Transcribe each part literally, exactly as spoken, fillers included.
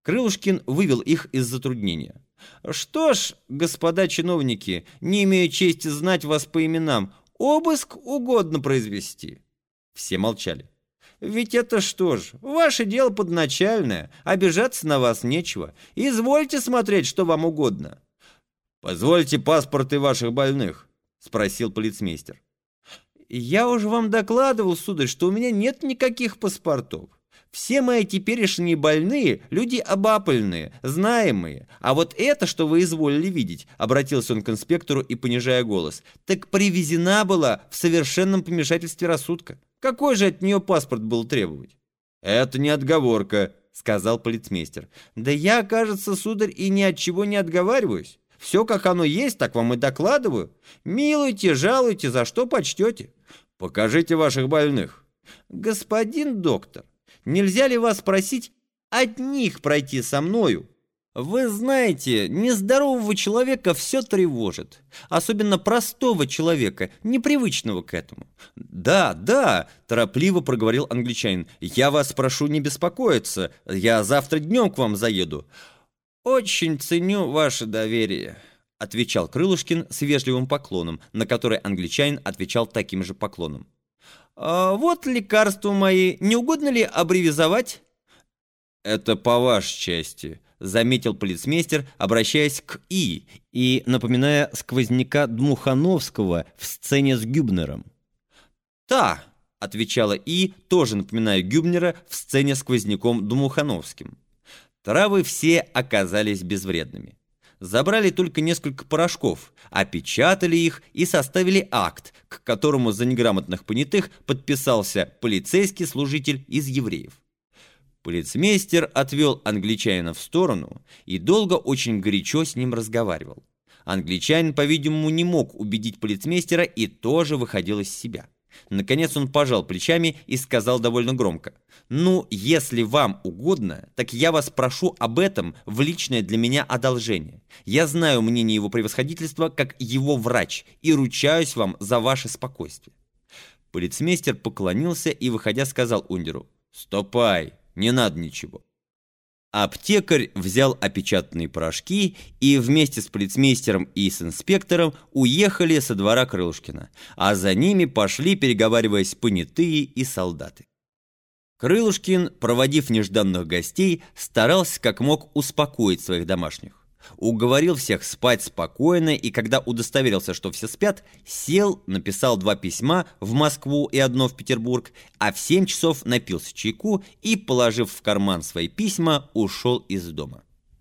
Крылышкин вывел их из затруднения. «Что ж, господа чиновники, не имею чести знать вас по именам, обыск угодно произвести». Все молчали. «Ведь это что ж, ваше дело подначальное, обижаться на вас нечего. Извольте смотреть, что вам угодно». «Позвольте паспорты ваших больных», — спросил полицмейстер. «Я уже вам докладывал, сударь, что у меня нет никаких паспортов. Все мои теперешние больные — люди обапольные, знаемые. А вот это, что вы изволили видеть, — обратился он к инспектору и понижая голос, — так привезена была в совершенном помешательстве рассудка. Какой же от нее паспорт был требовать?» «Это не отговорка», — сказал полицмейстер. «Да я, кажется, сударь, и ни от чего не отговариваюсь. Все, как оно есть, так вам и докладываю. Милуйте, жалуйте, за что почтете». «Покажите ваших больных». «Господин доктор, нельзя ли вас просить одних пройти со мною? Вы знаете, нездорового человека все тревожит, особенно простого человека, непривычного к этому». «Да, да», – торопливо проговорил англичанин, – «я вас прошу не беспокоиться, я завтра днем к вам заеду». «Очень ценю ваше доверие», — отвечал Крылышкин с вежливым поклоном, на который англичанин отвечал таким же поклоном. «А вот лекарства мои, не угодно ли аббревизовать?» «Это по вашей части», — заметил полицмейстер, обращаясь к И и напоминая сквозняка Дмухановского в сцене с Гюбнером. «Та», — отвечала И, тоже напоминая Гюбнера в сцене с сквозняком Дмухановским. Травы все оказались безвредными. Забрали только несколько порошков, опечатали их и составили акт, к которому за неграмотных понятых подписался полицейский служитель из евреев. Полицмейстер отвел англичанина в сторону и долго очень горячо с ним разговаривал. Англичанин, по-видимому, не мог убедить полицмейстера и тоже выходил из себя. Наконец он пожал плечами и сказал довольно громко: «Ну, если вам угодно, так я вас прошу об этом в личное для меня одолжение. Я знаю мнение его превосходительства как его врач и ручаюсь вам за ваше спокойствие». Полицмейстер поклонился и, выходя, сказал Ундеру: «Ступай, не надо ничего». Аптекарь взял опечатанные порошки и вместе с полицмейстером и с инспектором уехали со двора Крылышкина, а за ними пошли, переговариваясь, понятые и солдаты. Крылышкин, проводив нежданных гостей, старался как мог успокоить своих домашних. Уговорил всех спать спокойно, и когда удостоверился, что все спят, сел, написал два письма в Москву и одно в Петербург, а в семь часов напился чайку и, положив в карман свои письма, ушел из дома.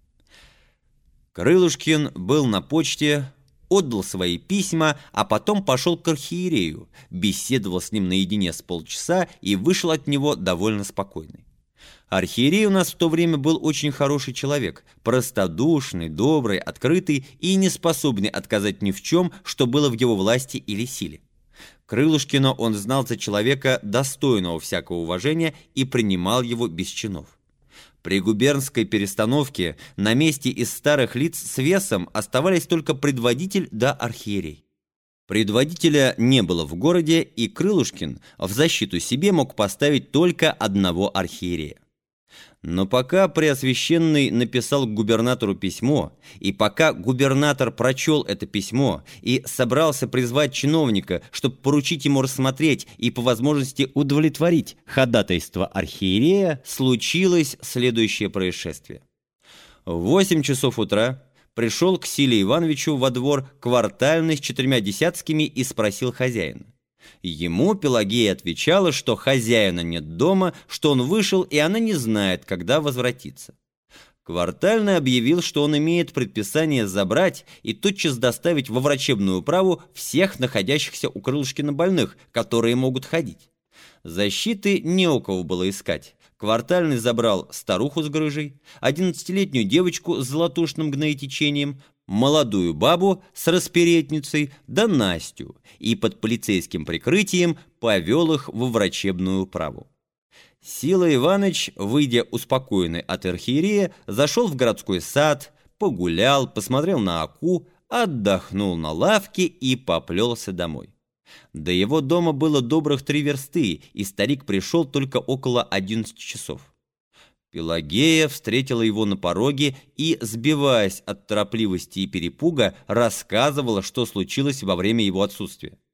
Крылышкин был на почте, отдал свои письма, а потом пошел к архиерею, беседовал с ним наедине с полчаса и вышел от него довольно спокойный. Архиерей у нас в то время был очень хороший человек, простодушный, добрый, открытый и неспособный отказать ни в чем, что было в его власти или силе. Крылышкина он знал за человека, достойного всякого уважения, и принимал его без чинов. При губернской перестановке на месте из старых лиц с весом оставались только предводитель да архиерей. Предводителя не было в городе, и Крылышкин в защиту себе мог поставить только одного архиерея. Но пока Преосвященный написал к губернатору письмо, и пока губернатор прочел это письмо и собрался призвать чиновника, чтобы поручить ему рассмотреть и по возможности удовлетворить ходатайство архиерея, случилось следующее происшествие. В восемь часов утра пришел к Силе Ивановичу во двор квартальный с четырьмя десятскими и спросил хозяина. Ему Пелагея отвечала, что хозяина нет дома, что он вышел, и она не знает, когда возвратится. Квартальный объявил, что он имеет предписание забрать и тотчас доставить во врачебную управу всех находящихся у Крылышкина больных, которые могут ходить. Защиты не у кого было искать. Квартальный забрал старуху с грыжей, одиннадцатилетнюю девочку с золотушным гноетечением, молодую бабу с расперетницей, да Настю, и под полицейским прикрытием повел их во врачебную управу. Сила Иванович, выйдя успокоенный от архиерея, зашел в городской сад, погулял, посмотрел на Аку, отдохнул на лавке и поплелся домой. До его дома было добрых три версты, и старик пришел только около одиннадцати часов. Пелагея встретила его на пороге и, сбиваясь от торопливости и перепуга, рассказывала, что случилось во время его отсутствия.